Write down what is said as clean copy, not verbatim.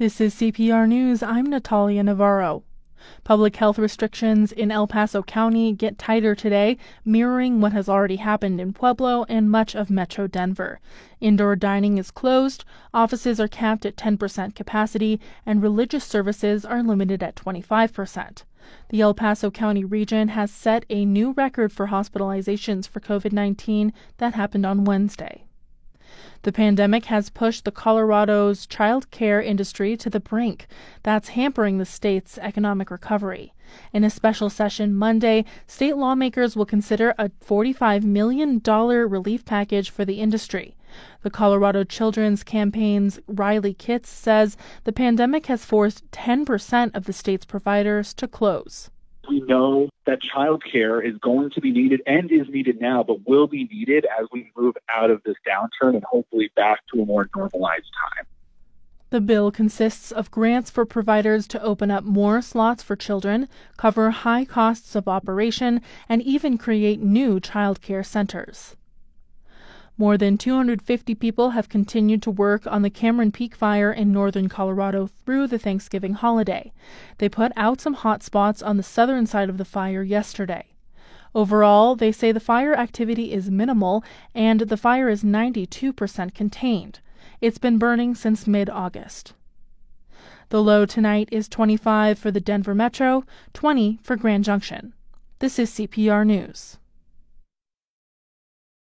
This is CPR News. I'm Natalia Navarro. Public health restrictions in El Paso County get tighter today, mirroring what has already happened in Pueblo and much of Metro Denver. Indoor dining is closed, offices are capped at 10% capacity, and religious services are limited at 25%. The El Paso County region has set a new record for hospitalizations for COVID-19 that happened on Wednesday. The pandemic has pushed Colorado's child care industry to the brink. That's hampering the state's economic recovery. In a special session Monday, state lawmakers will consider a $45 million relief package for the industry. The Colorado Children's Campaign's Riley Kitts says the pandemic has forced 10% of the state's providers to close. We know that childcare is going to be needed and is needed now, but will be needed as we move out of this downturn and hopefully back to a more normalized time. The bill consists of grants for providers to open up more slots for children, cover high costs of operation, and even create new childcare centers. More than 250 people have continued to work on the Cameron Peak fire in northern Colorado through the Thanksgiving holiday. They put out some hot spots on the southern side of the fire yesterday. Overall, they say the fire activity is minimal and the fire is 92% contained. It's been burning since mid-August. The low tonight is 25 for the Denver Metro, 20 for Grand Junction. This is CPR News.